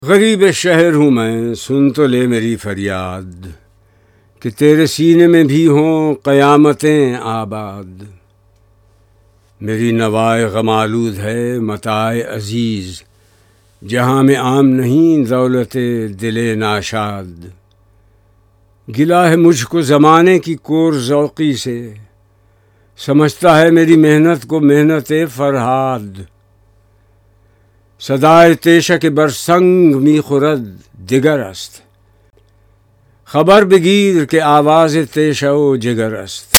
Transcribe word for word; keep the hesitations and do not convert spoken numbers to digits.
गरीब शहर हूँ मैं, सुन तो ले मेरी फरियाद, कि तेरे सीने में भी हों क़यामतें आबाद। मेरी नवाए गमालूद है मताए अज़ीज़, जहाँ में आम नहीं दौलते दिले नाशाद। गिला है मुझको ज़माने की कोर ज़ौक़ी से, समझता है मेरी मेहनत को मेहनत फ़रहाद। सदाए तेशक बरसंग मी खुरद दिगर است, खबर बगीर के आवाज़ तेशो जिगर است।